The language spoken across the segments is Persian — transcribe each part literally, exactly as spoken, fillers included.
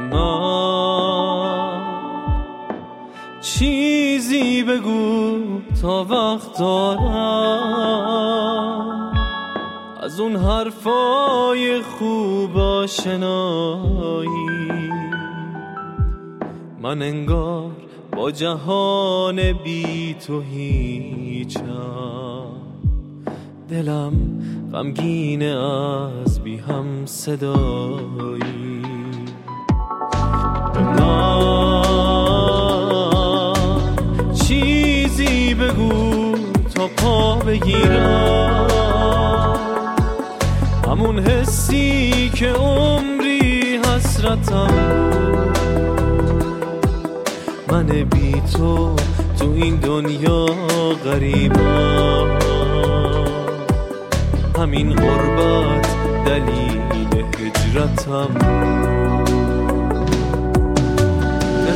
من چیزی بگو تا وقت دارم، از اون حرفای خوب آشنایی. من انگار با جهان بی تو هیچم، دلم غمگینه از بی هم صدایی. به من چیزی بگو تا پا بگیرم، همون حسی که عمری حسرتم. من بی تو تو این دنیا غریبم، همین غربت دلیل هجرتم. به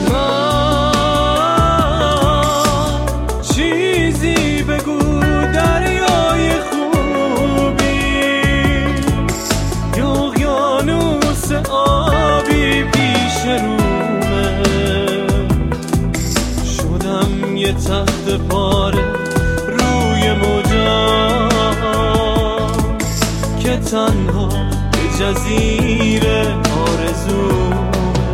من چیزی بگو دریای خوبی یا اقیانوس آبی پیش رومه، شدم یه تخت پاره روی موجم که تنها به جزیره آرزومه.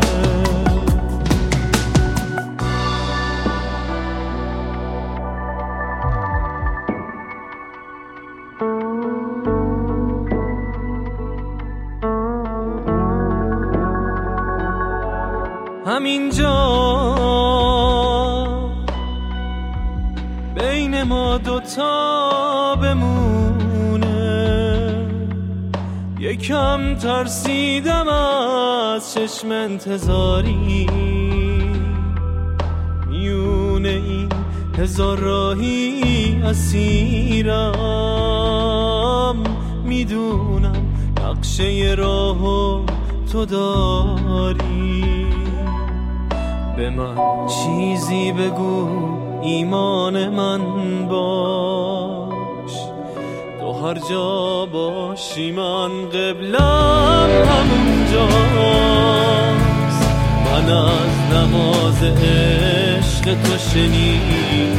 همینجا بین ما دوتا بمونه، یکم ترسیدم از چشم انتظاری، میونه این هزار راهی اسیرم. میدونم نقشه راهو تو داری، به من چیزی بگو ایمان من باش، تو هر جا باشی من قبلم همونجاست. من از نماز عشق تو شنیدم